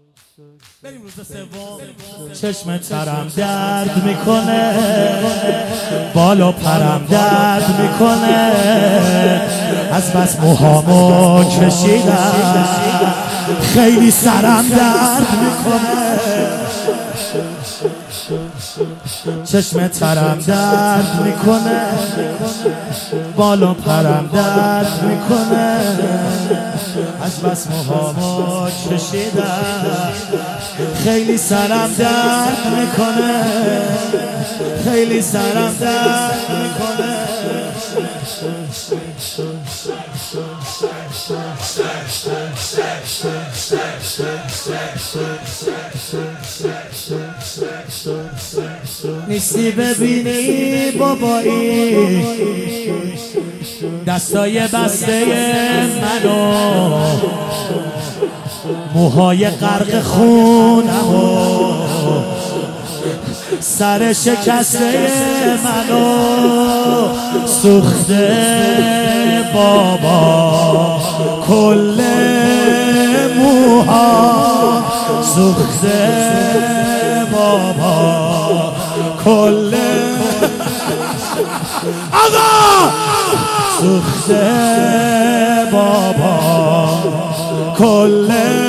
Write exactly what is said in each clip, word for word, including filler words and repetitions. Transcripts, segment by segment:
بریم روز سوم. چشم ترم درد میکنه، بالا پرم درد میکنه، از بس موهامو کشیدم خیلی سرم درد میکنه. چشم ترم درد میکنه، بالا پرم درد میکنه، از بس موهامو کشیدم خیلی سرم درد میکنه، خیلی سرم درد میکنه. نیستی ببینی بابایی دستای بسته منو، موهای غرق خونمو، سر شکسته منو، سوخته بابا کل موها، سوخته بابا کل آقا، سوخته بابا کل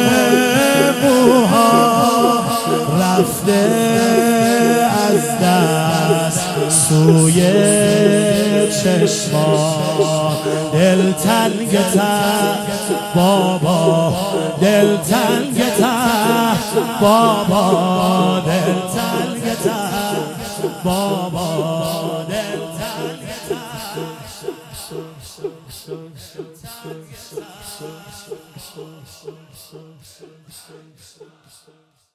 موها، رفته از دست سوی چشما، دل تنگتر بابا، دل تنگتر بابا، دل تنگتر بابا، دل تنگتر.